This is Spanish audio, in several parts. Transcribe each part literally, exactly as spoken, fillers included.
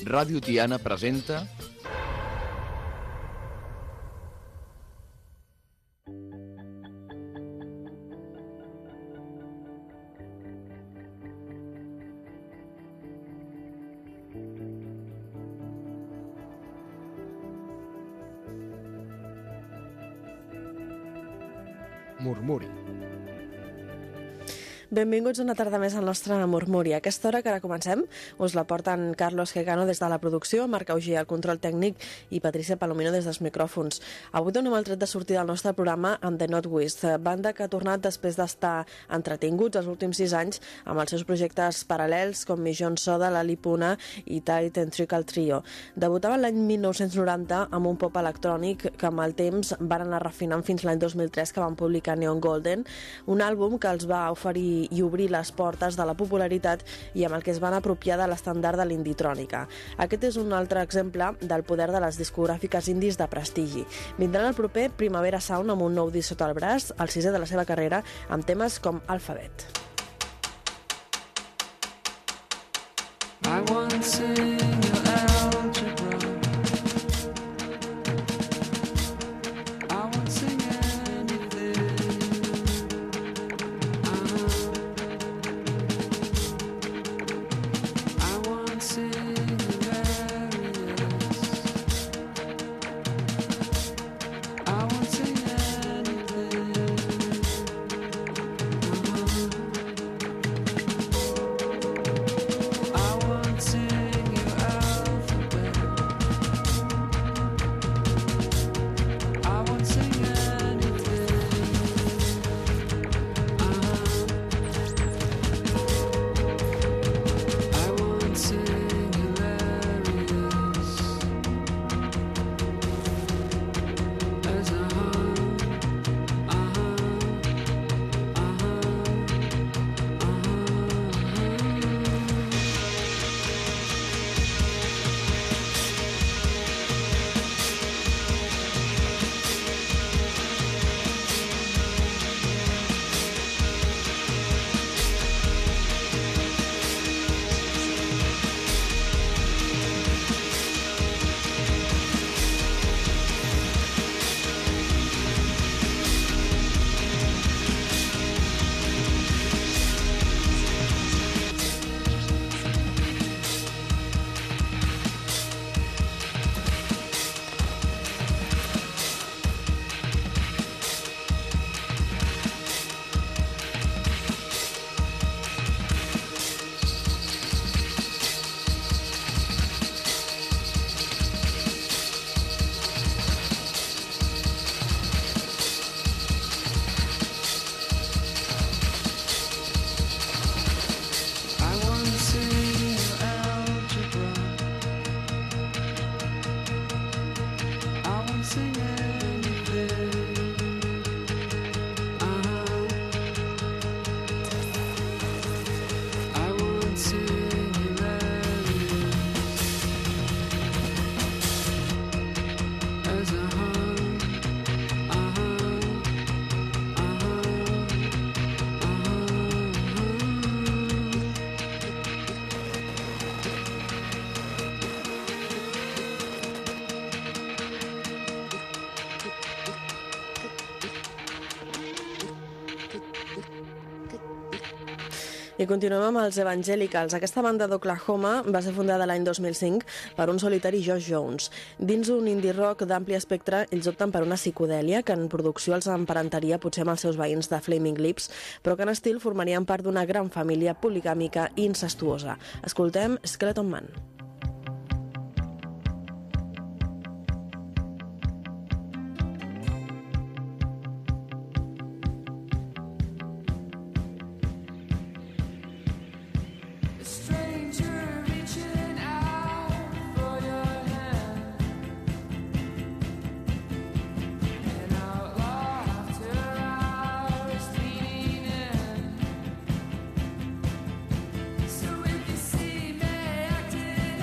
Ràdio Tiana presenta Murmuri. Benvinguts una tarda més al nostre Murmuri. Aquesta hora que ara comencem us la porten Carlos Gecano des de la producció, Marc Auger al control tècnic i Patricia Palomino des dels micròfons. Avui donem el tret de sortida al nostre programa amb The Northwest, banda que ha tornat després d'estar entretinguts els últims sis anys amb els seus projectes paral·lels com Mission Soda, La Lipuna i Tight and Trickle Trio. Debutaven l'any mil nou-cents noranta amb un pop electrònic que amb el temps van anar refinant fins l'any dos mil tres que van publicar Neon Golden, un àlbum que els va oferir i obrir les portes de la popularitat i amb el que es van apropiar de l'estàndard de l'inditrònica. Aquest és un altre exemple del poder de les discogràfiques indis de prestigi. Vindran el proper Primavera Sound amb un nou disc sota el braç, el sisè de la seva carrera, amb temes com Alphabet. I want to sing your algebra. I continuem amb els Evangelicals. Aquesta banda d'Oklahoma va ser fundada l'any dos mil cinc per un solitari Josh Jones. Dins un indie rock d'ampli espectre, ells opten per una psicodèlia que en producció els emparentaria potser amb els seus veïns de Flaming Lips, però que en estil formarien part d'una gran família poligàmica i incestuosa. Escoltem Skeleton Man. So if you see me acting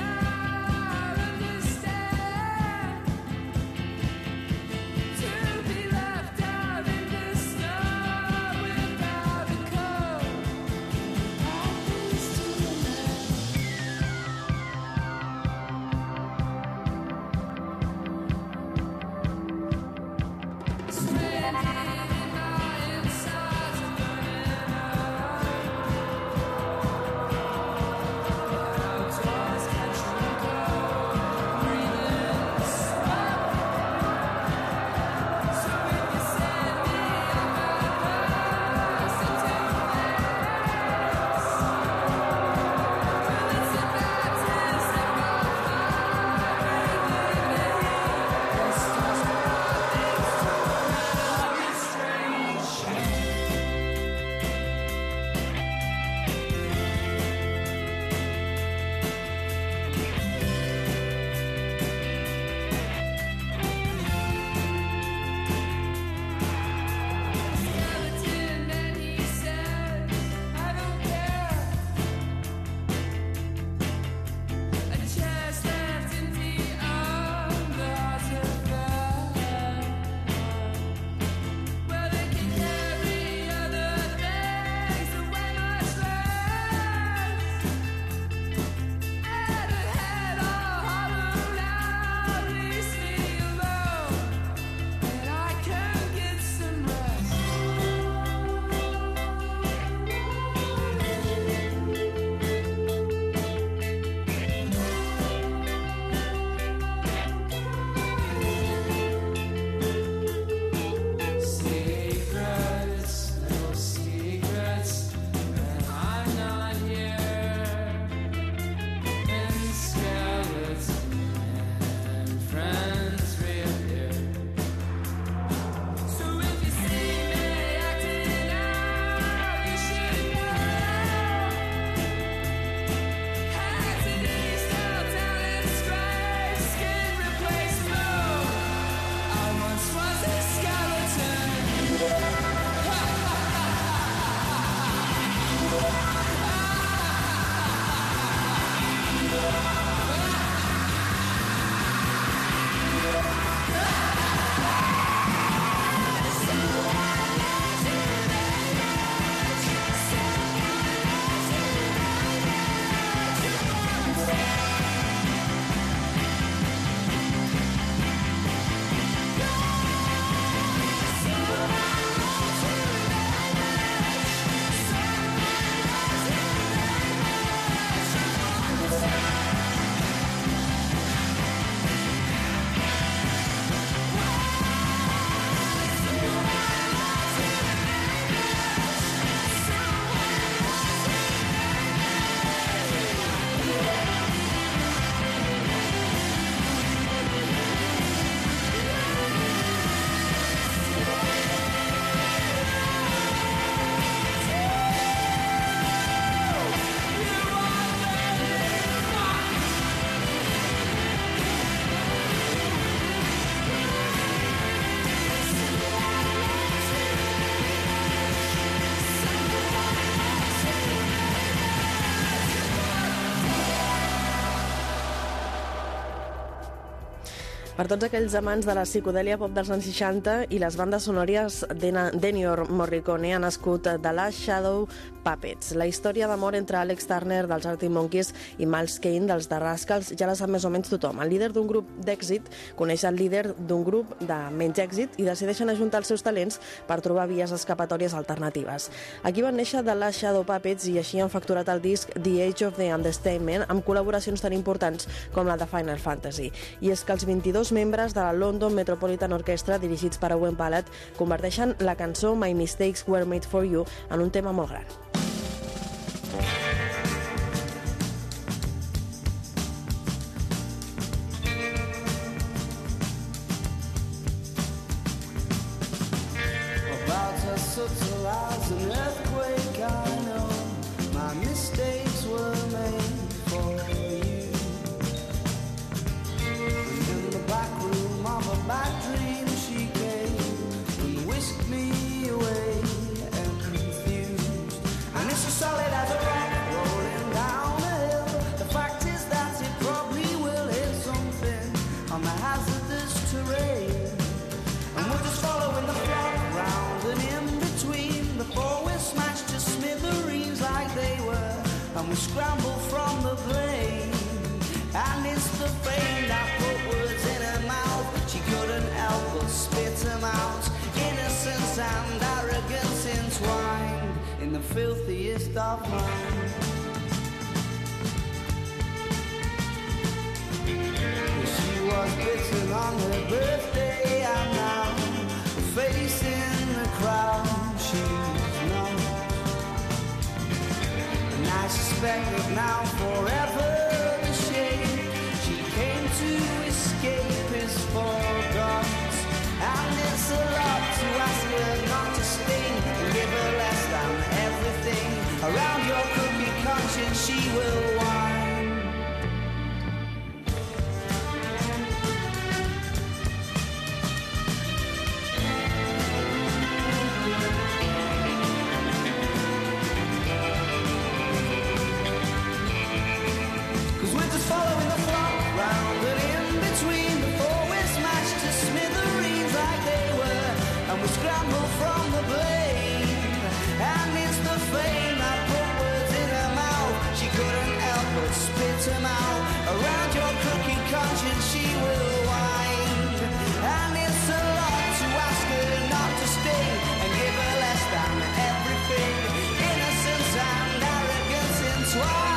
Per tots aquells amants de la psicodèlia pop dels anys seixanta i les bandes sonores d'Ennio Morricone ha nascut The Last Shadow Puppets. La història d'amor entre Alex Turner dels Arctic Monkeys i Miles Kane dels The Rascals ja la sap més o menys tothom. El líder d'un grup d'èxit coneix el líder d'un grup de menys èxit i decideixen ajuntar els seus talents per trobar vies escapatòries alternatives. Aquí van néixer The Last Shadow Puppets i així han facturat el disc The Age of the Understatement amb col·laboracions tan importants com la de Final Fantasy. I és que els vint-i-dos membres de la London Metropolitan Orchestra, dirigits per Owen Pallett, converteixen la cançó My Mistakes Were Made for You en un tema molt gran. Subtle as an earthquake, I know my mistakes were made for you. In the back room of a bad dream, she came and whisked me away and confused. And it's as solid as a rock rolling down a hill. The fact is that it probably will hit something on the hazardous terrain. And we're just following the flock round and in between. Before we're smashed to smithereens like they were, and we scramble from the blame. And it's the fame that put words in her mouth. She couldn't help but spit them out. Innocence and arrogance entwined in the filthiest of minds. She was bitten on her birthday, and now facing the crowd she's not. And I suspect that now forever the shame she came to escape is forgot. And it's a lot to ask her not to stay and give her less than everything. Around your cookie conscience she will whine. Following the flock round and in between. Before we're smashed to smithereens like they were, and we scramble from the blame. And it's the fame that put words in her mouth. She couldn't help but spit them out. Around your cookie conscience she will wind. And it's a lot to ask her not to stay and give her less than everything. Innocence and arrogance entwined.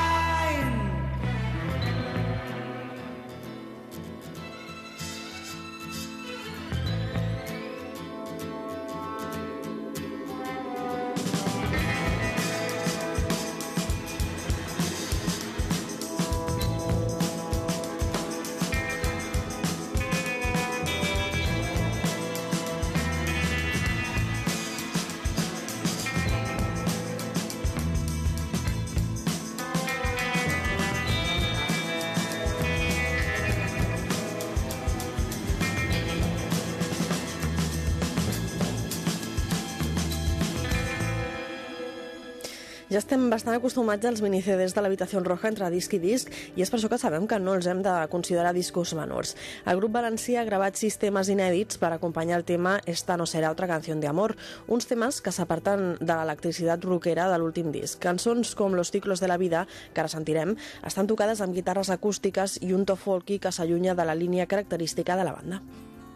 Ja estem bastant acostumats als mini-C Ds de l'Habitació Roja entre disc i disc i és per això que sabem que no els hem de considerar discos menors. El grup valencià ha gravat sis temes inèdits per acompanyar el tema Esta no será otra canción de amor, uns temes que s'aparten de l'electricitat rockera de l'últim disc. Cançons com Los ciclos de la vida, que ara sentirem, estan tocades amb guitarres acústiques i un to folky que s'allunya de la línia característica de la banda.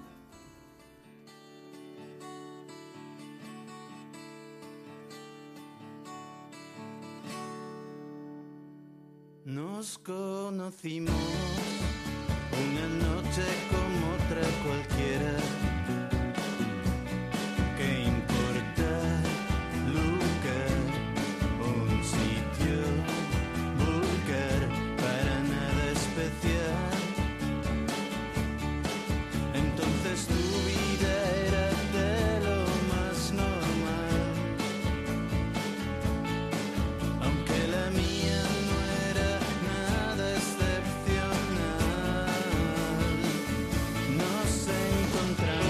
Nos conocimos una noche como otra cualquiera. ¿Qué importa lugar? Un sitio vulgar para nada especial. Entonces tu vida era de lo más normal, aunque la mía no era nada excepcional. Nos encontramos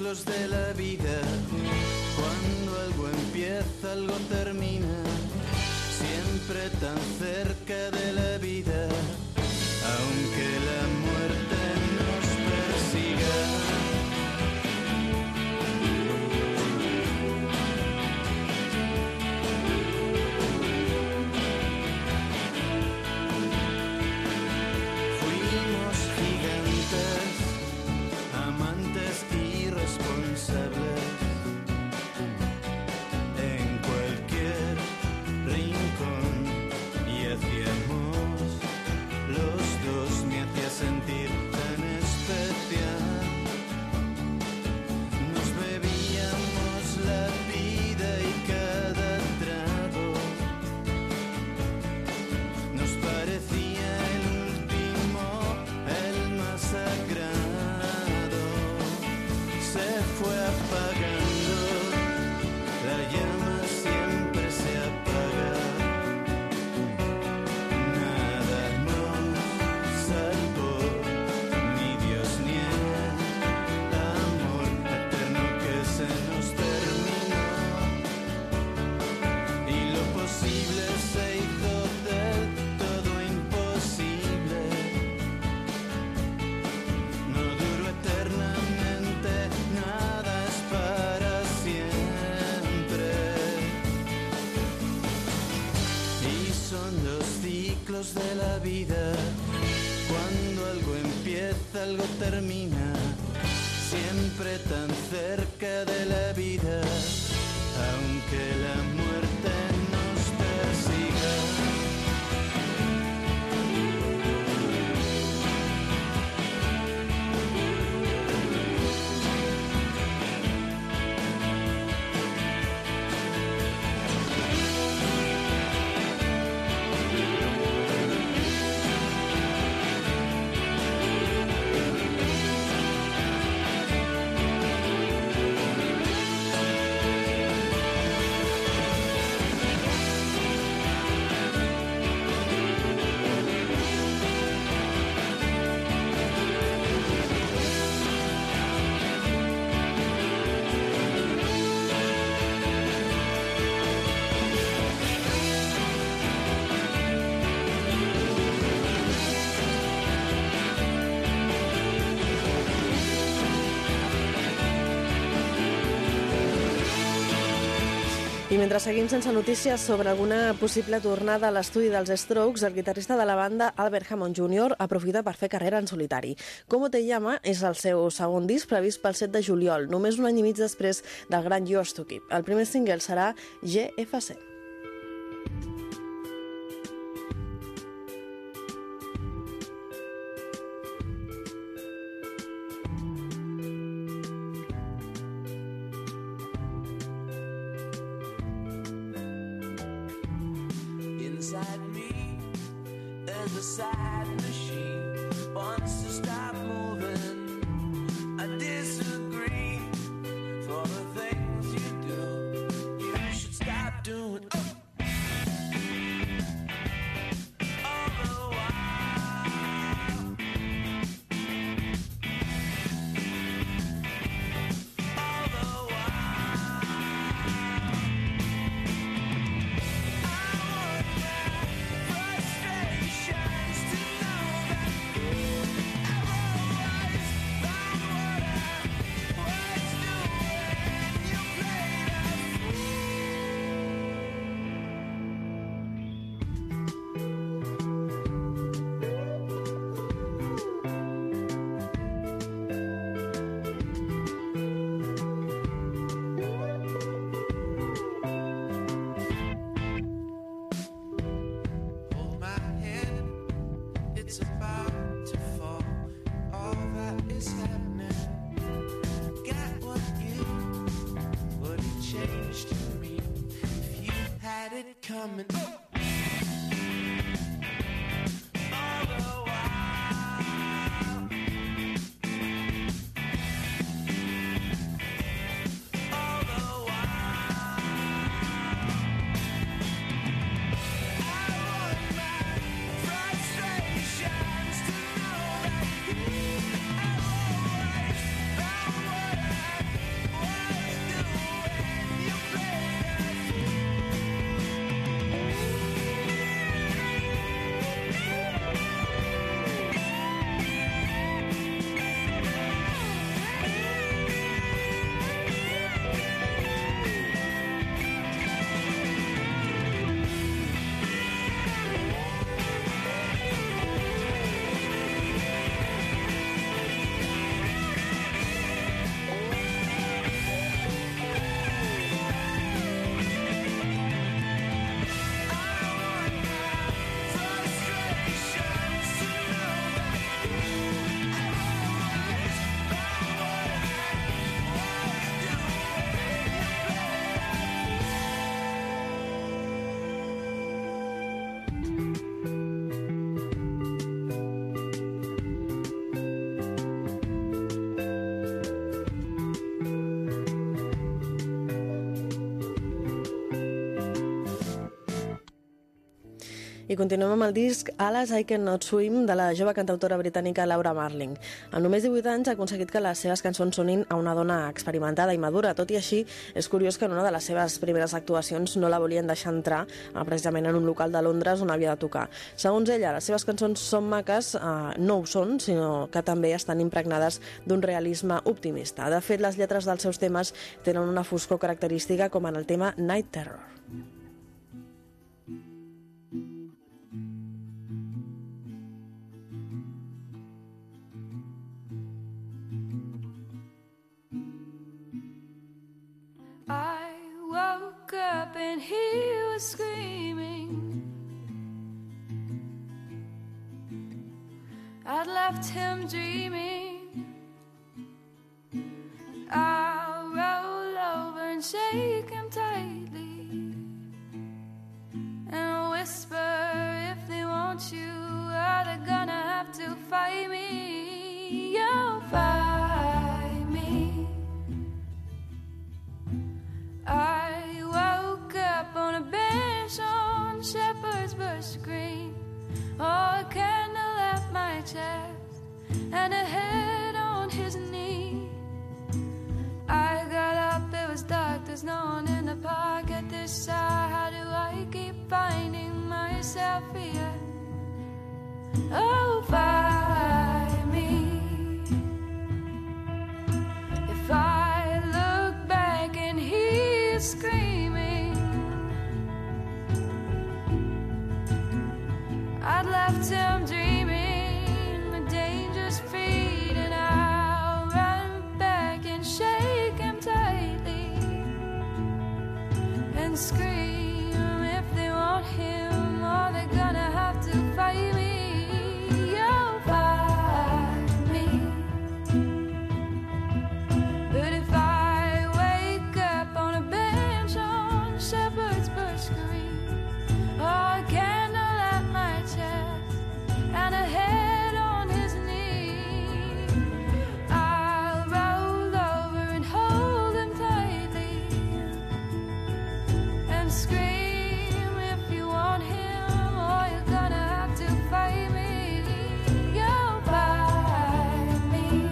ciclos de la vida. Cuando algo empieza, algo termina. Siempre tan cerca de la vida, aunque la muerte nos persiga. Fuimos gigantes, amantes irresponsables, en cualquier rincón, y hacíamos los dos, me hacía sentir tan especial. Nos bebíamos la vida y cada trago nos parecía el último, el más sagrado. Se fue apagando, la llama siempre se apaga. Nada nos salvó, ni Dios ni el amor eterno que se nos terminó. Y lo posible se hizo del todo imposible. No duró eternamente, nada es para siempre. Y son los ciclos de la vida. Cuando algo empieza, algo termina. Siempre tan cerca de la vida, aunque la muerte nos persiga. I mentre seguim sense notícies sobre alguna possible tornada a l'estudi dels Strokes, el guitarrista de la banda, Albert Hammond júnior, aprofita per fer carrera en solitari. Como te llama és el seu segon disc previst pel set de juliol, només un any i mig després del gran Yours to Keep. El primer single serà G F C. Inside me, there's a sad machine wants to stop moving. I disagree. For the things you do, you should stop doing. Oh. All the while, all the while, I want my frustrations to know that I've always found what I was doing. You played a fool. Hold my hand, it's about to fall. All that is happening. Got what you would have changed to me if you had it coming. All the while, all the while, I want my frustrations to know that I've always found what I I continuem amb el disc Alas I Cannot Swim de la jove cantautora britànica Laura Marling. En només divuit anys ha aconseguit que les seves cançons sonin a una dona experimentada i madura. Tot i així, és curiós que en una de les seves primeres actuacions no la volien deixar entrar eh, precisament en un local de Londres on havia de tocar. Segons ella, les seves cançons són maques, eh, no ho són, sinó que també estan impregnades d'un realisme optimista. De fet, les lletres dels seus temes tenen una foscor característica, com en el tema Night Terror. I woke up and he was screaming. I'd left him dreaming. I'll roll over and shake him tightly and whisper, if they want you, are they gonna have to fight me? You'll fight me. I woke up on a bench on Shepherd's Bush Green. Oh, a candle at my chest and a head on his knee. I got up, it was dark, there's no one in the park at this hour. How do I keep finding myself here? Oh, find me. If I look back and he's screaming, I'd left him dreaming the dangerous feet, and I'll run back and shake him tightly and scream, if they want him, are they gonna have to fight me? You'll find me. But if I wake up on a bench on Shepherd's Bush Green, or a candle at my chest and a head on his knee, I'll roll over and hold him tightly and scream, if you want him, or you're gonna have to fight me. You'll find me.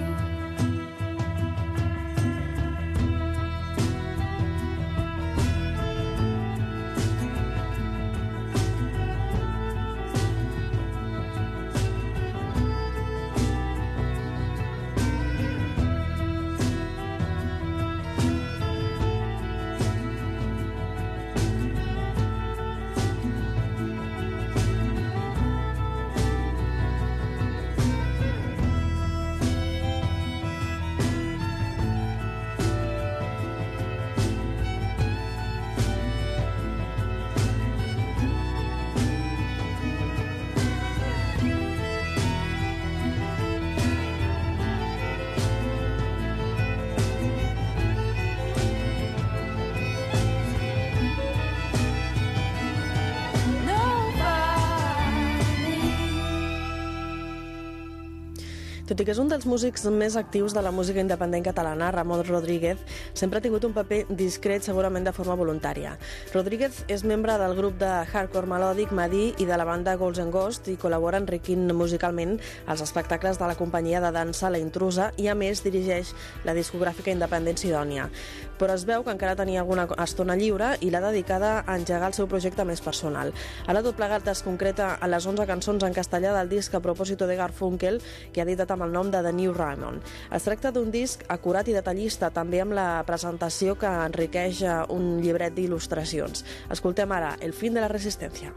Tot i que és un dels músics més actius de la música independent catalana, Ramon Rodríguez sempre ha tingut un paper discret, segurament de forma voluntària. Rodríguez és membre del grup de hardcore melòdic Madí i de la banda Ghosts and Ghosts i col·labora enriquint musicalment els espectacles de la companyia de dansa La Intrusa i, a més, dirigeix la discogràfica independent Sidònia. Però es veu que encara tenia alguna estona lliure i l'ha dedicada a engegar el seu projecte més personal. Ara tot plegat es concreta a les onze cançons en castellà del disc A propòsito de Garfunkel, que ha editat amb el nom de The New Raymond. Es tracta d'un disc acurat i detallista, també amb la presentació que enriqueix un llibret d'il·lustracions. Escoltem ara El fin de la resistència.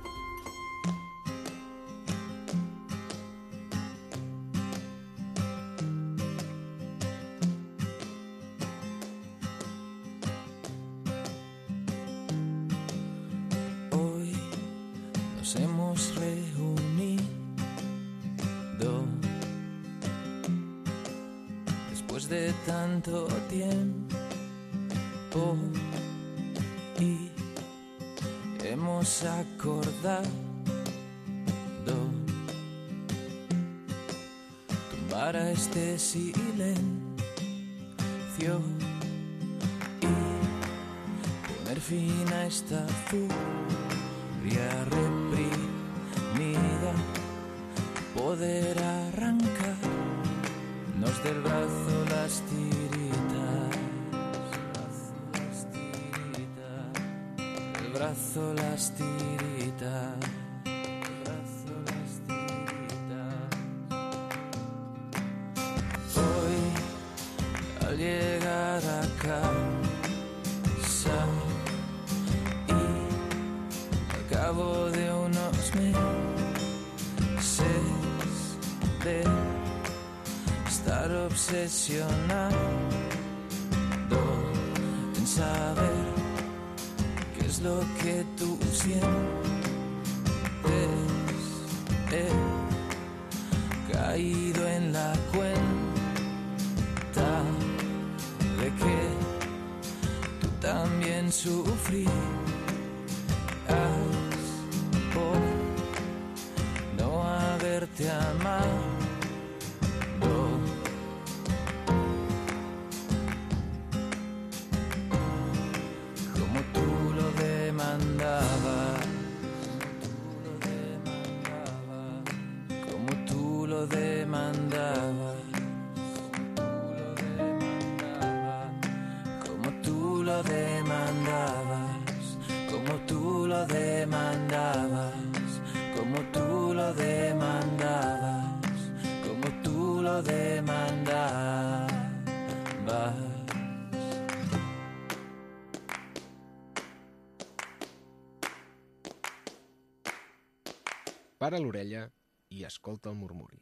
Hoy nos hemos reunido después de tanto tiempo y hemos acordado tumbar a este silencio y poner fin a esta furia reprimida. vida poder arrancarnos del brazo las tiritas, las tiritas, del brazo las tiritas, del brazo las tiritas. Hoy al llegar a casa y al cabo de unos meses de estar obsesionado en saber qué es lo que tú sientes, he caído en la cuenta de que tú también sufrías por no haberte amado. Para l'orella i escolta el murmuri.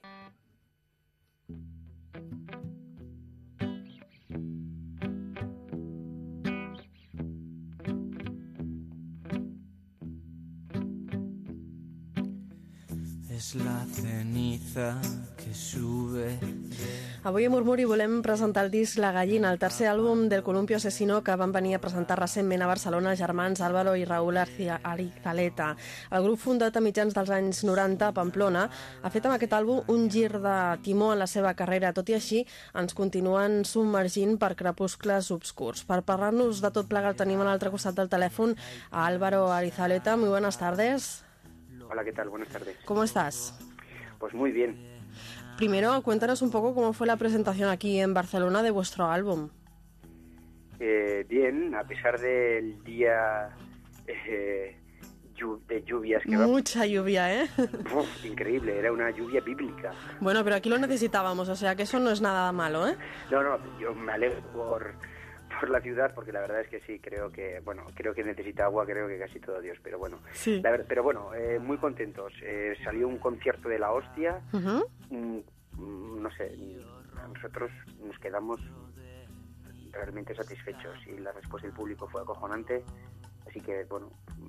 Es la ceniza que sube. Avui a Murmuri volem presentar el disc La Gallina, el tercer àlbum del Columpio Asesino que van venir a presentar recentment a Barcelona els germans Álvaro i Raúl Arizaleta. El grup, fundat a mitjans dels anys noranta a Pamplona, ha fet amb aquest àlbum un gir de timó en la seva carrera. Tot i així, ens continuen submergint per crepuscles obscurs. Per parlar-nos de tot plegat tenim a l'altre costat del telèfon a Álvaro Arizaleta. Muy buenas tardes. Hola, ¿qué tal? Buenas tardes. ¿Cómo estás? Pues muy bien. Primero, cuéntanos un poco cómo fue la presentación aquí en Barcelona de vuestro álbum. Eh, bien, a pesar del día eh, de lluvias que Mucha va... lluvia, ¿eh? Uf, increíble, era una lluvia bíblica. Bueno, pero aquí lo necesitábamos, o sea que eso no es nada malo, ¿eh? No, no, yo me alegro por... por la ciudad, porque la verdad es que sí, creo que, bueno, creo que necesita agua, creo que casi todo Dios, pero bueno, sí. La verdad, pero bueno, eh, muy contentos. Eh, salió un concierto de la hostia, uh-huh. mm, no sé, nosotros nos quedamos realmente satisfechos y la respuesta del público fue acojonante, así que bueno,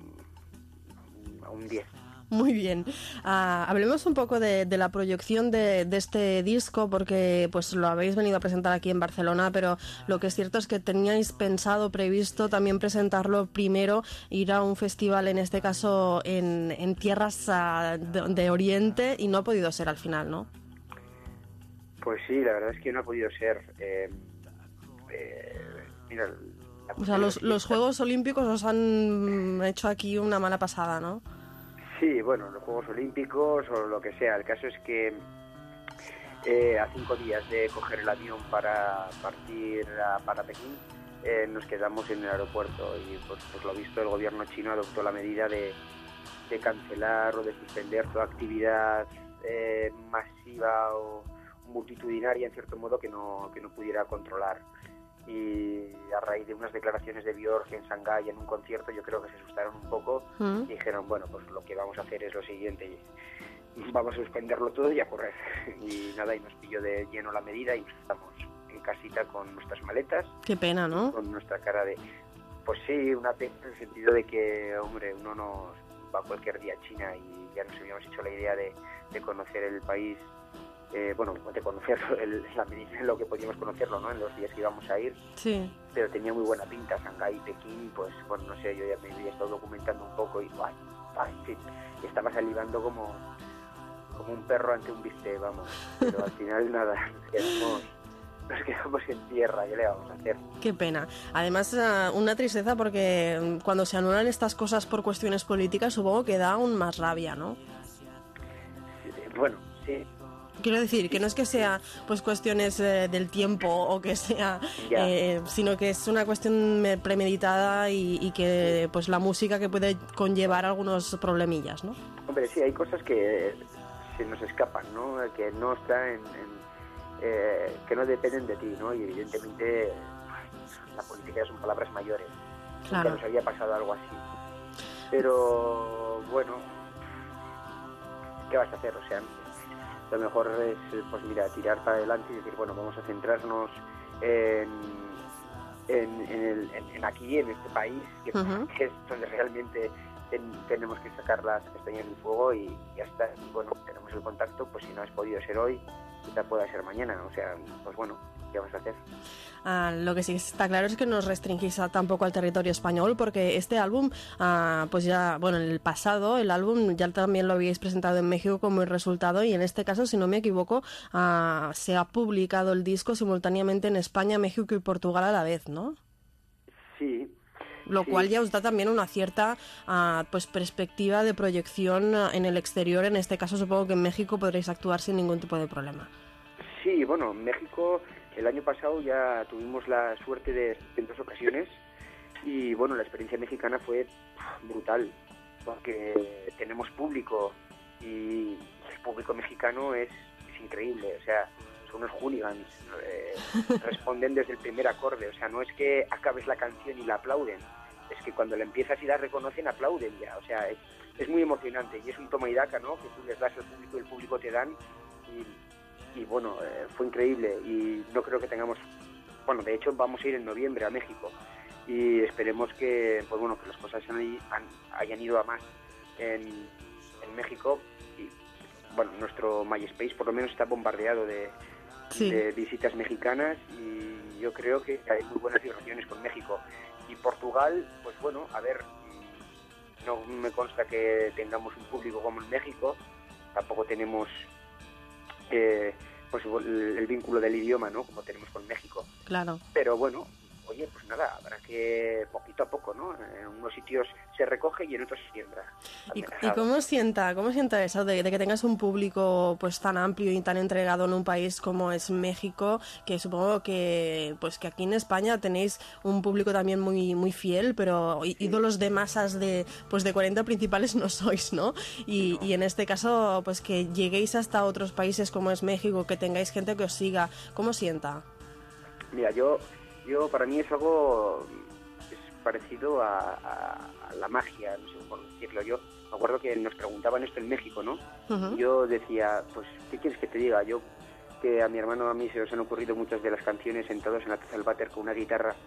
a un diez. Muy bien. Uh, hablemos un poco de, de la proyección de, de este disco, porque pues lo habéis venido a presentar aquí en Barcelona, pero lo que es cierto es que teníais pensado, previsto también presentarlo primero, ir a un festival, en este caso en, en tierras uh, de, de Oriente, y no ha podido ser al final, ¿no? Pues sí, la verdad es que no ha podido ser. Eh, eh, mira, o sea, los, los Juegos Olímpicos os han hecho aquí una mala pasada, ¿no? Sí, bueno, los Juegos Olímpicos o lo que sea. El caso es que eh, a cinco días de coger el avión para partir a, para Pekín, eh, nos quedamos en el aeropuerto y pues, pues lo visto el gobierno chino adoptó la medida de, de cancelar o de suspender toda actividad eh, masiva o multitudinaria, en cierto modo, que no, que no pudiera controlar. Y a raíz de unas declaraciones de Björk en Shanghái en un concierto, yo creo que se asustaron un poco ¿Mm? y dijeron, bueno, pues lo que vamos a hacer es lo siguiente, y vamos a suspenderlo todo y a correr. Y nada, y nos pilló de lleno la medida y estamos en casita con nuestras maletas. Qué pena, ¿no? Con nuestra cara de... Pues sí, una pena en el sentido de que, hombre, uno nos va cualquier día a China y ya nos habíamos hecho la idea de, de conocer el país. Eh, bueno, de conocerlo, el, la medida en lo que podíamos conocerlo, ¿no? En los días que íbamos a ir. Sí. Pero tenía muy buena pinta, Shanghái, Pekín, pues, bueno, no sé, yo ya me había estado documentando un poco y, ay, ay, sí, estaba salivando como, como un perro ante un bistec, vamos. Pero al final, nada, nos quedamos, nos quedamos en tierra, ¿qué le vamos a hacer? Qué pena. Además, una tristeza porque cuando se anulan estas cosas por cuestiones políticas, supongo que da aún más rabia, ¿no? Bueno, sí. Quiero decir, que no es que sea pues cuestiones eh, del tiempo o que sea, eh, sino que es una cuestión premeditada y, y que pues la música que puede conllevar algunos problemillas, ¿no? Hombre, sí, hay cosas que se nos escapan, ¿no? Que no están en, en, eh, que no dependen de ti, ¿no? Y evidentemente la política son palabras mayores. Claro. Nunca nos había pasado algo así. Pero bueno, ¿qué vas a hacer? O sea, lo mejor es, pues mira, tirar para adelante y decir, bueno, vamos a centrarnos en, en, en, el, en, en aquí, en este país, que, uh-huh. que es donde realmente ten, tenemos que sacar las castañas del fuego y ya está. Y bueno, tenemos el contacto, pues si no has podido ser hoy, quizá pueda ser mañana. O sea, pues bueno, ¿qué vas a hacer? Ah, lo que sí está claro es que no os restringís a, tampoco al territorio español, porque este álbum, ah, pues ya, bueno, en el pasado, el álbum ya también lo habíais presentado en México como el resultado, y en este caso, si no me equivoco, ah, se ha publicado el disco simultáneamente en España, México y Portugal a la vez, ¿no? Sí. Lo sí. cual ya os da también una cierta ah, pues perspectiva de proyección en el exterior. En este caso, supongo que en México podréis actuar sin ningún tipo de problema. Sí, bueno, en México el año pasado ya tuvimos la suerte de en dos ocasiones y bueno, la experiencia mexicana fue brutal porque tenemos público y el público mexicano es, es increíble, o sea, son unos hooligans, eh, responden desde el primer acorde, o sea, no es que acabes la canción y la aplauden, es que cuando la empiezas y la reconocen aplauden ya, o sea, es, es muy emocionante y es un toma y daca, ¿no?, que tú les das al público y el público te dan y y bueno, eh, fue increíble y no creo que tengamos, bueno, de hecho vamos a ir en noviembre a México y esperemos que, pues bueno, que las cosas han, han, hayan ido a más en, en México y bueno, nuestro MySpace por lo menos está bombardeado de, sí. de visitas mexicanas y yo creo que hay muy buenas relaciones con México y Portugal, pues bueno, a ver, no me consta que tengamos un público como en México, tampoco tenemos Eh, pues el, el vínculo del idioma, ¿no?, como tenemos con México. Claro. Pero bueno, oye, pues nada, habrá que poquito a poco, ¿no? En unos sitios se recoge y en otros se siembra. ¿Y, ¿Y cómo sienta, cómo sienta eso de, de que tengas un público pues tan amplio y tan entregado en un país como es México, que supongo que pues que aquí en España tenéis un público también muy muy fiel, pero sí. ídolos de masas de pues de cuarenta principales no sois, ¿no? Y, no. y en este caso pues que lleguéis hasta otros países como es México, que tengáis gente que os siga, ¿cómo sienta? Mira, yo Yo, para mí es algo es parecido a, a, a la magia, no sé cómo decirlo. Yo me acuerdo que nos preguntaban esto en México, ¿no? Uh-huh. Yo decía, pues, ¿qué quieres que te diga? Yo, que a mi hermano a mí se nos han ocurrido muchas de las canciones sentados en la taza del váter con una guitarra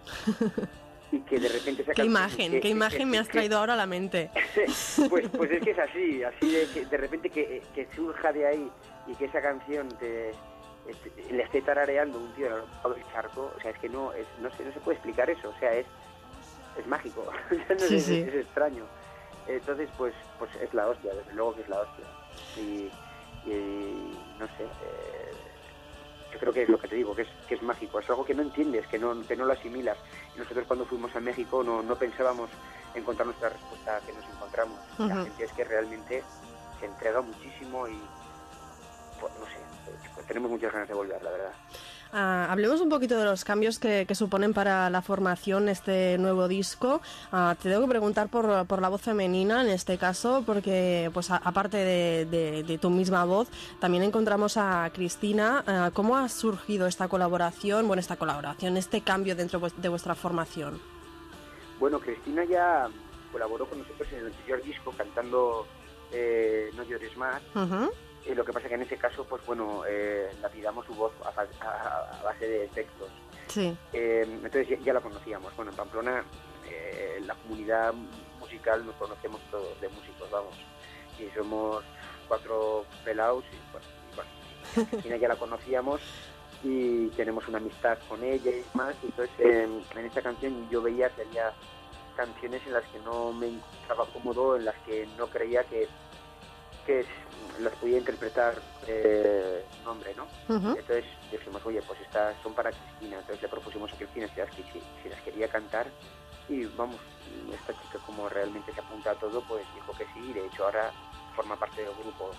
y que de repente... Esa ¿Qué imagen? Que, ¿Qué imagen que, me has traído que, ahora a la mente? pues, pues es que es así, así de, que de repente que, que surja de ahí y que esa canción te... le esté tarareando un tío en el lado del charco, o sea, es que no es, no se no se puede explicar eso, o sea, es es mágico, no sí, es, sí. es, es extraño. Entonces, pues pues es la hostia, desde luego que es la hostia. Y, y no sé, eh, yo creo que es lo que te digo, que es que es mágico, es algo que no entiendes, que no que no lo asimilas. Y nosotros cuando fuimos a México no no pensábamos encontrar nuestra respuesta que nos encontramos. Uh-huh. La gente es que realmente se entrega muchísimo y pues no sé, pues tenemos muchas ganas de volver, la verdad. Uh, hablemos un poquito de los cambios que, que suponen para la formación este nuevo disco. Uh, te tengo que preguntar por, por la voz femenina en este caso, porque pues a, aparte de, de, de tu misma voz, también encontramos a Cristina. Uh, ¿Cómo ha surgido esta colaboración, bueno, esta colaboración, este cambio dentro de vuestra formación? Bueno, Cristina ya colaboró con nosotros en el anterior disco cantando eh, No llores más. Uh-huh. Y lo que pasa que en ese caso, pues bueno, eh, lapidamos su voz a, a, a base de textos. Sí. Eh, entonces ya, ya la conocíamos. Bueno, en Pamplona, eh, la comunidad musical nos conocemos todos, de músicos, vamos. Y somos cuatro pelados y bueno, y bueno. Cristina ya la conocíamos y tenemos una amistad con ella y más. Y entonces eh, en esta canción yo veía que había canciones en las que no me encontraba cómodo, en las que no creía que que las podía interpretar eh, un hombre, ¿no? Uh-huh. Entonces dijimos, oye, pues estas son para Cristina. Entonces le propusimos a Cristina si las, si, si las quería cantar y vamos, esta chica como realmente se apunta a todo, pues dijo que sí y de hecho ahora forma parte del grupo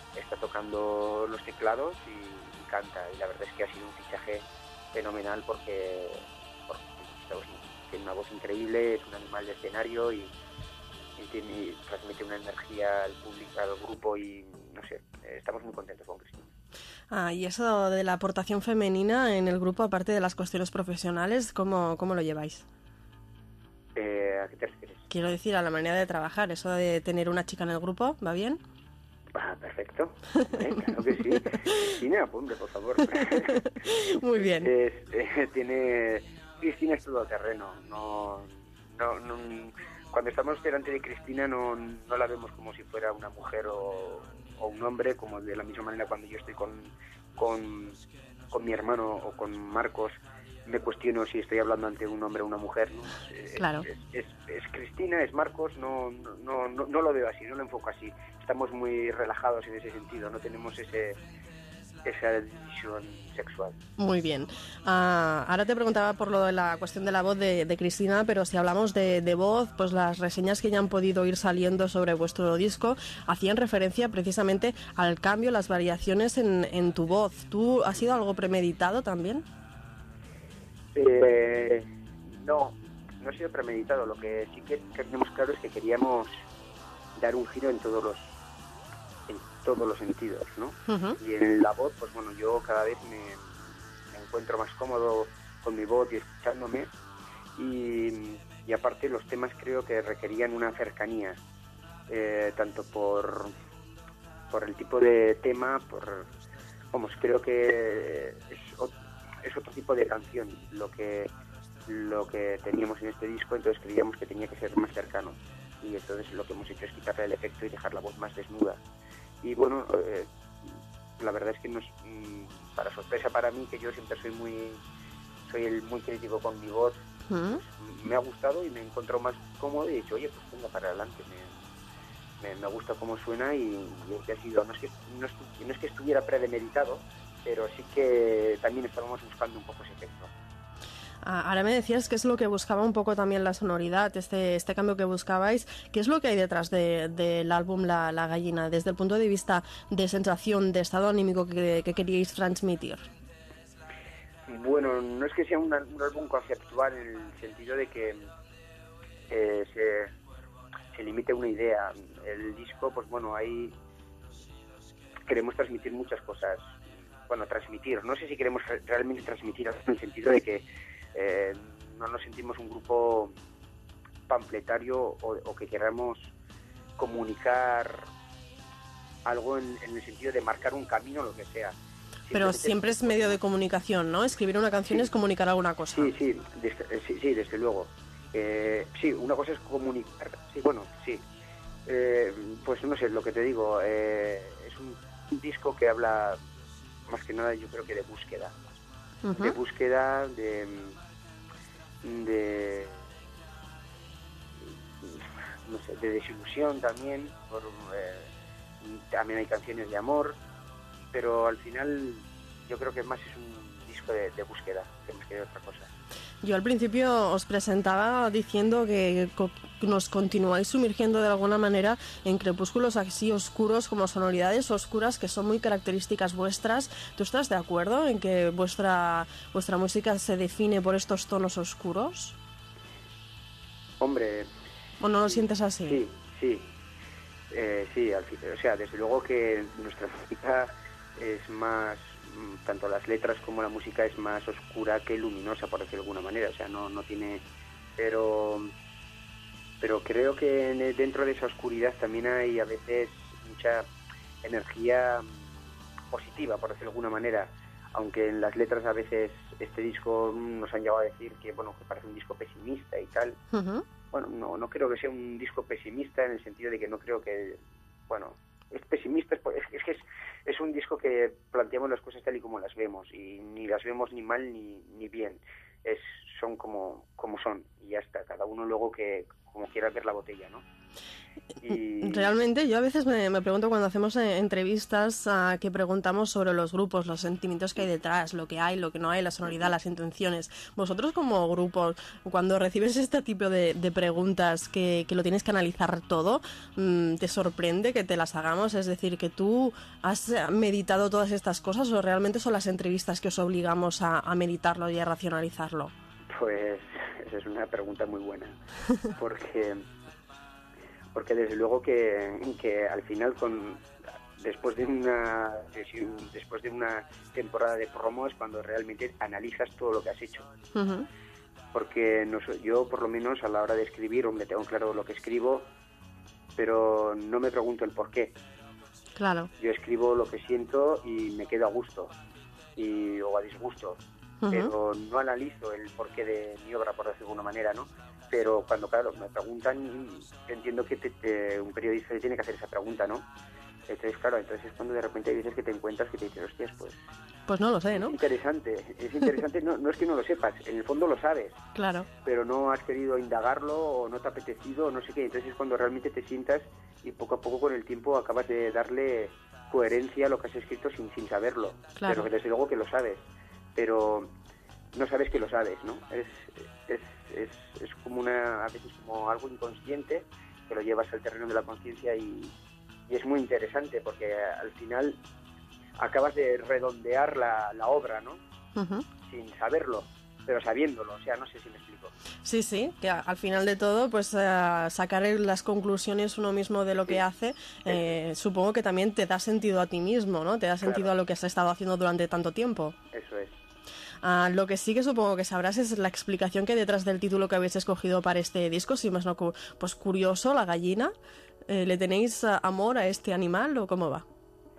está tocando los teclados y, y canta, y la verdad es que ha sido un fichaje fenomenal porque, porque tiene una voz increíble, es un animal de escenario y, y, tiene, y transmite una energía al público, al grupo y no sé, estamos muy contentos con Cristina. Ah, y eso de la aportación femenina en el grupo, aparte de las cuestiones profesionales, ¿cómo, cómo lo lleváis? Eh, ¿A qué te refieres? Quiero decir, a la manera de trabajar, eso de tener una chica en el grupo, ¿va bien? Ah, perfecto. Eh, claro que sí. Cristina, apunte, por favor. Muy bien. Es, eh, tiene... Cristina es todo terreno. No, no, no, cuando estamos delante de Cristina no, no la vemos como si fuera una mujer o, o un hombre, como de la misma manera cuando yo estoy con, con, con mi hermano o con Marcos, me cuestiono si estoy hablando ante un hombre o una mujer, ¿no? Es, claro. Es, es, es Cristina, es Marcos, no, no, no, no lo veo así, no lo enfoco así. Estamos muy relajados en ese sentido, no tenemos ese esa decisión sexual. Muy bien. Uh, ahora te preguntaba por lo de la cuestión de la voz de, de Cristina, pero si hablamos de, de voz, pues las reseñas que ya han podido ir saliendo sobre vuestro disco hacían referencia precisamente al cambio, las variaciones en, en tu voz. ¿Tú has sido algo premeditado también? Eh, no, no ha sido premeditado. Lo que sí que tenemos claro es que queríamos dar un giro en todos los en todos los sentidos, ¿no? Uh-huh. Y en la voz, pues bueno, yo cada vez me, me encuentro más cómodo con mi voz y escuchándome y, y aparte los temas creo que requerían una cercanía, eh, tanto por por el tipo de tema, por vamos, creo que es otro, es otro tipo de canción lo que lo que teníamos en este disco, entonces creíamos que tenía que ser más cercano y entonces lo que hemos hecho es quitarle el efecto y dejar la voz más desnuda. Y bueno, eh, la verdad es que no es, mmm, para sorpresa para mí, que yo siempre soy muy soy el muy crítico con mi voz, ¿Mm? pues, me ha gustado y me encontró más cómodo y he dicho, oye, pues venga para adelante, me, me, me gusta cómo suena y, y que ha sido, no es que, no, es, no es que estuviera premeditado, pero sí que también estábamos buscando un poco ese efecto. Ahora me decías que es lo que buscaba un poco también la sonoridad, este, este cambio que buscabais. ¿Qué es lo que hay detrás de, del álbum La, la Gallina, desde el punto de vista de sensación, de estado anímico que, que queríais transmitir? Bueno, no es que sea un, un álbum conceptual en el sentido de que eh, se, se limite a una idea. El disco, pues bueno, ahí queremos transmitir muchas cosas. Bueno, transmitir, no sé si queremos realmente transmitir en el sentido de que Eh, no nos sentimos un grupo pampletario o, o que queramos comunicar algo en, en el sentido de marcar un camino o lo que sea. Pero siempre es medio de comunicación, ¿no? Escribir una canción sí. es comunicar alguna cosa. Sí, sí, desde, sí, sí, desde luego. Eh, sí, una cosa es comunicar, sí, bueno, sí. Eh, pues no sé, lo que te digo, eh, es un, un disco que habla más que nada, yo creo que de búsqueda. Uh-huh. De búsqueda, de, de no sé, de desilusión también, por, eh, también hay canciones de amor, pero al final yo creo que más es un disco de, de búsqueda, que más que de otra cosa. Yo al principio os presentaba diciendo que nos continuáis sumergiendo de alguna manera en crepúsculos así oscuros, como sonoridades oscuras que son muy características vuestras. ¿Tú estás de acuerdo en que vuestra vuestra música se define por estos tonos oscuros? Hombre... ¿O no lo sientes así? Sí, sí. Eh, sí, al, o sea, desde luego que nuestra música es más... tanto las letras como la música es más oscura que luminosa, por decirlo de alguna manera, o sea, no, no tiene... Pero, pero creo que dentro de esa oscuridad también hay a veces mucha energía positiva, por decirlo de alguna manera, aunque en las letras a veces este disco nos han llegado a decir que, bueno, que parece un disco pesimista y tal. Uh-huh. Bueno, no, no creo que sea un disco pesimista en el sentido de que no creo que, bueno... Es pesimista, es, es que es, es un disco que planteamos las cosas tal y como las vemos y ni las vemos ni mal ni, ni bien. Es son como, como son, y ya está, cada uno luego que como quiera ver la botella, ¿no? Y... Realmente yo a veces me, me pregunto cuando hacemos eh, entrevistas uh, que preguntamos sobre los grupos, los sentimientos que hay detrás, lo que hay, lo que no hay, la sonoridad, las intenciones. Vosotros como grupo, cuando recibes este tipo de, de preguntas que, que lo tienes que analizar todo, mmm, ¿te sorprende que te las hagamos? Es decir, ¿que tú has meditado todas estas cosas o realmente son las entrevistas que os obligamos a, a meditarlo y a racionalizarlo? Pues esa es una pregunta muy buena, porque... porque desde luego que, que al final con después de una después de una temporada de promo es cuando realmente analizas todo lo que has hecho. Uh-huh. Porque no, yo por lo menos a la hora de escribir, hombre, tengo claro lo que escribo, pero no me pregunto el por qué. Claro. Yo escribo lo que siento y me quedo a gusto y, o a disgusto, uh-huh. pero no analizo el porqué de mi obra, por decirlo de alguna manera, ¿no? Pero cuando, claro, me preguntan, entiendo que te, te, un periodista tiene que hacer esa pregunta, ¿no? Entonces, claro, entonces es cuando de repente hay veces que te encuentras que te dices, hostias, pues... Pues no lo sé, ¿no? Es interesante, es interesante, no, no es que no lo sepas, en el fondo lo sabes. Claro. Pero no has querido indagarlo o no te ha apetecido o no sé qué. Entonces es cuando realmente te sientas y poco a poco con el tiempo acabas de darle coherencia a lo que has escrito sin, sin saberlo. Claro. Pero desde luego que lo sabes. Pero no sabes que lo sabes, ¿no? Es... es Es, es como una, a veces como algo inconsciente que lo llevas al terreno de la conciencia y, y es muy interesante porque al final acabas de redondear la, la obra, ¿no? Uh-huh. Sin saberlo, pero sabiéndolo, o sea, no sé si me explico. Sí, sí, que al final de todo, pues uh, sacar las conclusiones uno mismo de lo sí. que hace, eh, supongo que también te da sentido a ti mismo, ¿no? Te da sentido claro. a lo que has estado haciendo durante tanto tiempo. Eso es. Uh, lo que sí que supongo que sabrás es la explicación que hay detrás del título que habéis escogido para este disco, si más no, pues curioso, la gallina. Eh, ¿Le tenéis uh, amor a este animal o cómo va?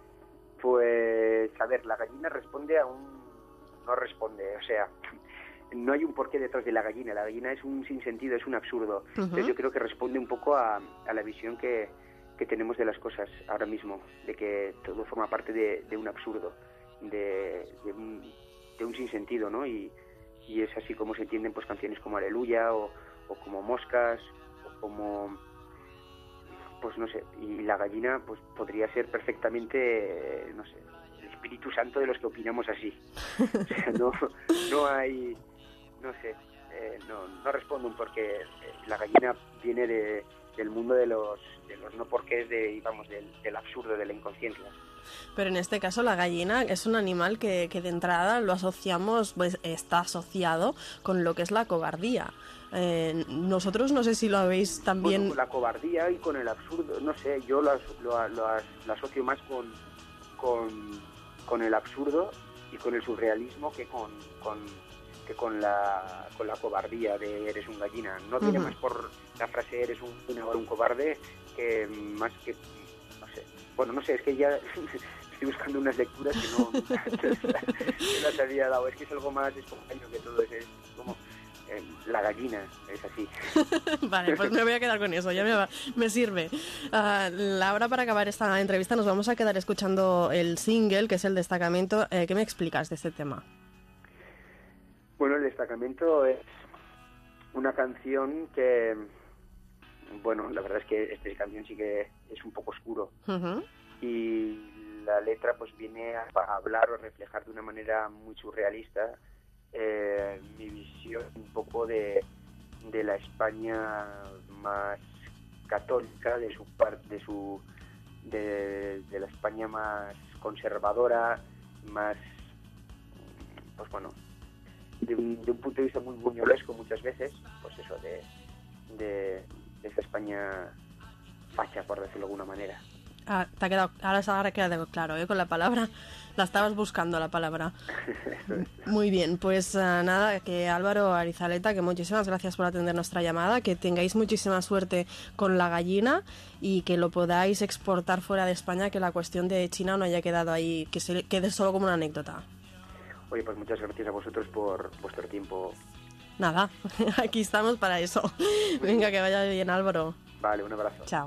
Pues, a ver, la gallina responde a un... no responde, o sea, no hay un porqué detrás de la gallina. La gallina es un sinsentido, es un absurdo. Uh-huh. Entonces yo creo que responde un poco a, a la visión que, que tenemos de las cosas ahora mismo, de que todo forma parte de, de un absurdo, de, de un... de un sinsentido, ¿no? Y, y es así como se entienden pues canciones como Aleluya o, o como Moscas o como pues no sé, y la gallina pues podría ser perfectamente, no sé, el Espíritu Santo de los que opinamos así. O sea, no, no hay, no sé, eh, no, no respondo un porqué. La gallina viene de, del mundo de los, de los no porqués, de, vamos, del, del absurdo, de la inconsciencia. Pero en este caso la gallina es un animal que, que de entrada lo asociamos, pues está asociado con lo que es la cobardía. Eh, nosotros no sé si lo habéis también... Bueno, con la cobardía y con el absurdo, no sé, yo lo, lo, lo, lo asocio más con, con, con el absurdo y con el surrealismo que con, con, que con, la, con la cobardía de eres un gallina. No viene uh-huh. más por la frase eres un, un cobarde que más que... Bueno, no sé, es que ya estoy buscando unas lecturas que no que las había dado. Es que es algo más espontáneo que todo, es, es como eh, la gallina, es así. Vale, pues me voy a quedar con eso, ya me, va, me sirve. Uh, Laura, para acabar esta entrevista nos vamos a quedar escuchando el single, que es El Destacamento. Eh, ¿Qué me explicas de este tema? Bueno, El Destacamento es una canción que... Bueno, la verdad es que esta canción sí que es un poco oscuro. Uh-huh. Y la letra pues viene a, a hablar o reflejar de una manera muy surrealista eh, mi visión un poco de, de la España más católica, de su parte, de su de, de la España más conservadora, más pues bueno, de un, de un punto de vista muy buñolesco muchas veces, pues eso de de de esa España facha, por decirlo de alguna manera. Ah, te ha quedado, ahora, ahora queda claro, ¿eh? Con la palabra, la estabas buscando la palabra. Muy bien, pues uh, nada, que Álvaro Arizaleta, que muchísimas gracias por atender nuestra llamada, que tengáis muchísima suerte con la gallina y que lo podáis exportar fuera de España, que la cuestión de China no haya quedado ahí, que se quede solo como una anécdota. Oye, pues muchas gracias a vosotros por vuestro tiempo. Nada, aquí estamos para eso. Venga, que vaya bien, Álvaro. Vale, un abrazo. Chao.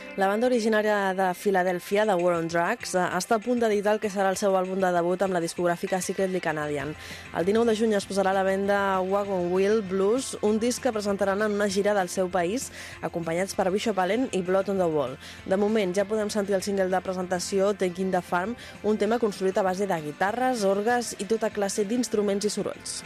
La banda originària de Filadèlfia, The War on Drugs, està a punt d'editar el que serà el seu àlbum de debut amb la discogràfica Secretly Canadian. El dinou de juny es posarà a la venda Wagon Wheel Blues, un disc que presentaran en una gira del seu país, acompanyats per Bishop Allen i Blood on the Wall. De moment ja podem sentir el single de presentació Taking the Farm, un tema construït a base de guitarres, orgues i tota classe d'instruments i sorolls.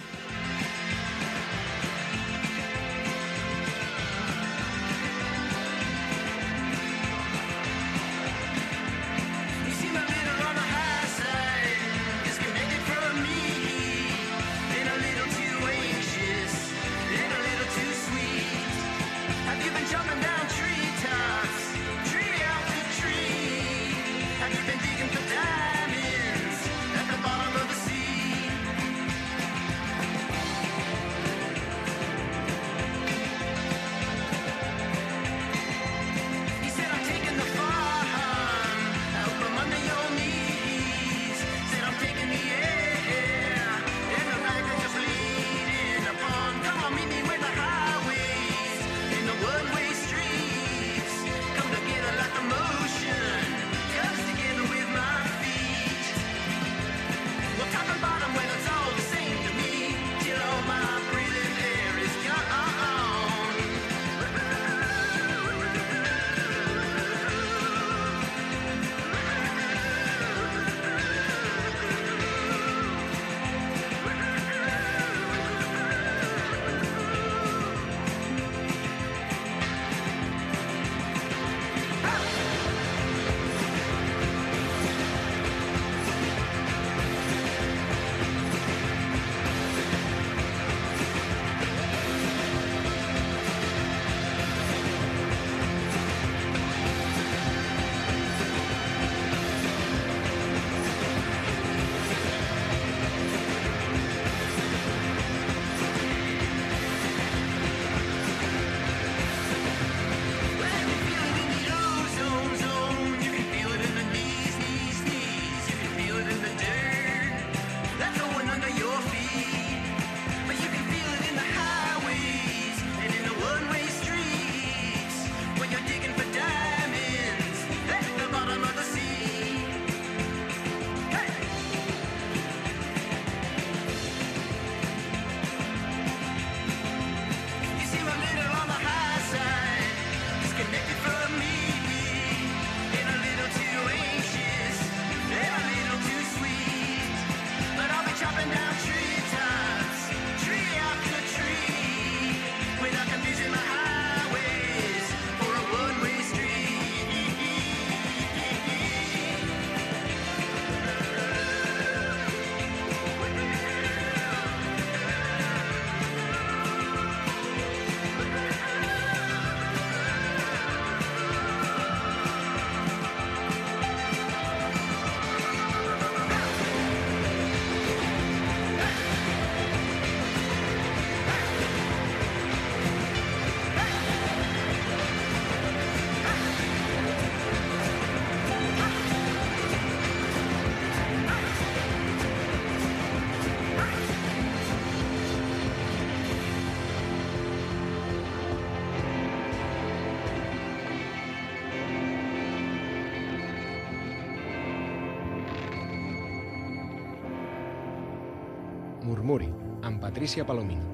Murmuri, amb Patricia Palomino.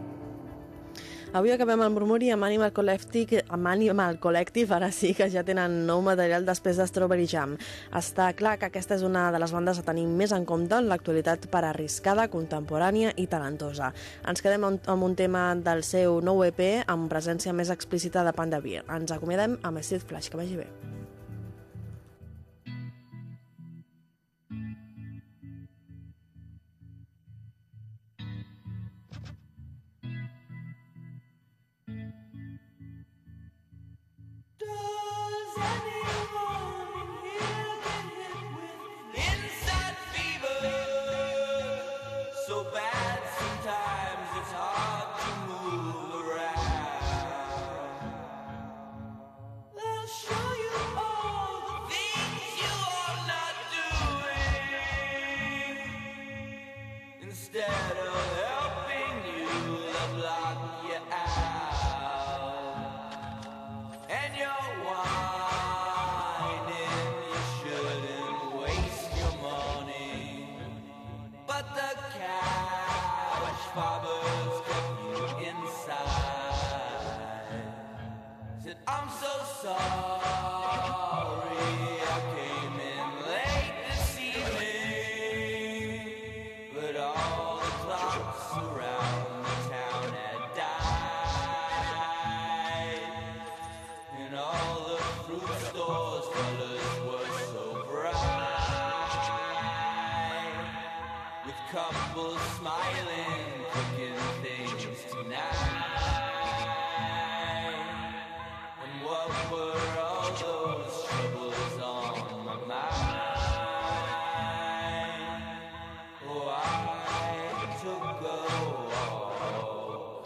Avui acabem el Murmuri amb Animal Collective, amb Animal Collective, ara sí que ja tenen nou material després de Strawberry Jam. Està clar que aquesta és una de les bandes a tenir més en compte en l'actualitat per arriscada, contemporània i talentosa. Ens quedem amb un tema del seu nou E P amb presència més explícita de Panda Bear. Ens acomiadem amb Acid Flash, que vagi bé. Show you I'm so sorry I came in late this evening, but all the clocks around the town had died, and all the fruit stores' colors were so bright, with couples smiling, cooking things tonight. And what were all those troubles on my mind? Oh, I took a walk.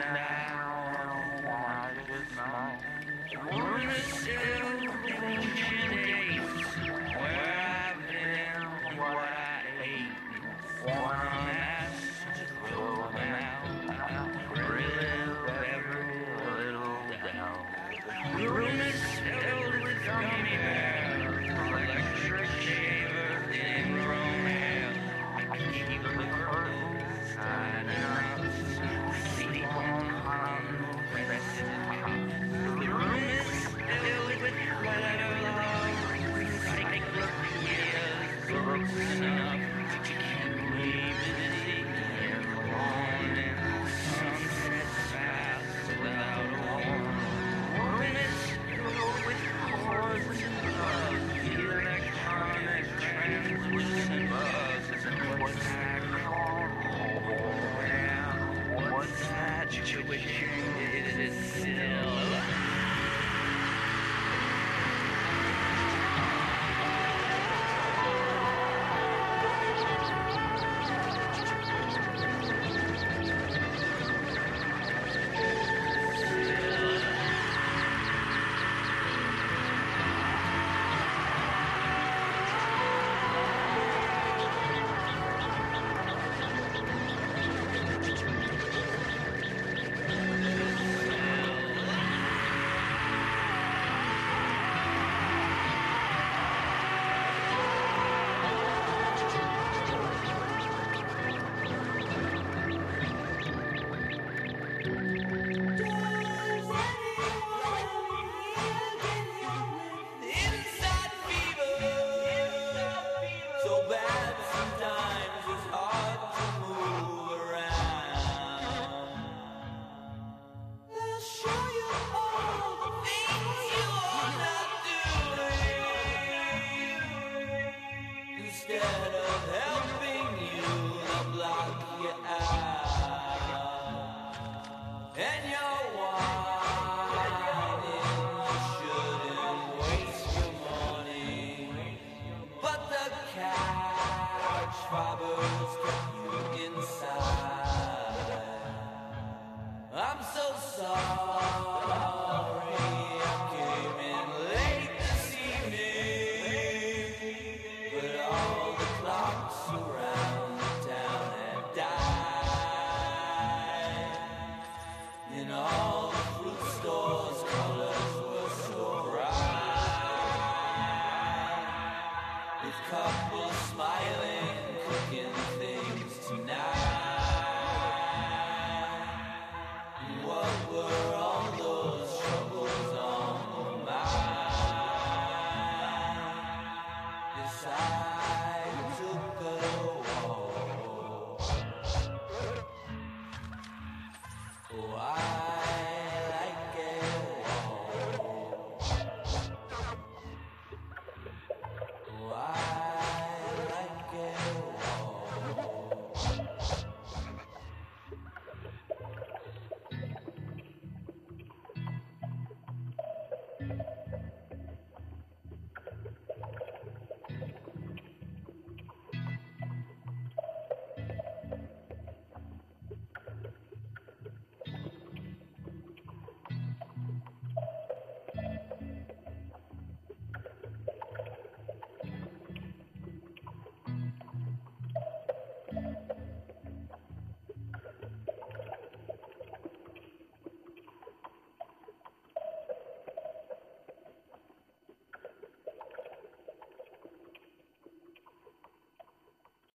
Tonight,